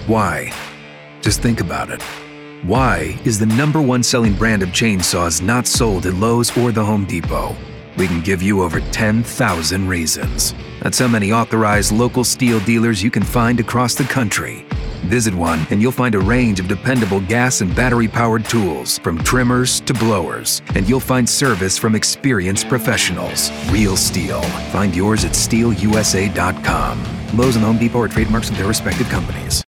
Why? Just think about it. Why is the #1 selling brand of chainsaws not sold at Lowe's or the Home Depot? We can give you over 10,000 reasons. That's how many authorized local Stihl dealers you can find across the country. Visit one and you'll find a range of dependable gas and battery-powered tools, from trimmers to blowers. And you'll find service from experienced professionals. Real Stihl. Find yours at stihlusa.com. Lowe's and Home Depot are trademarks of their respective companies.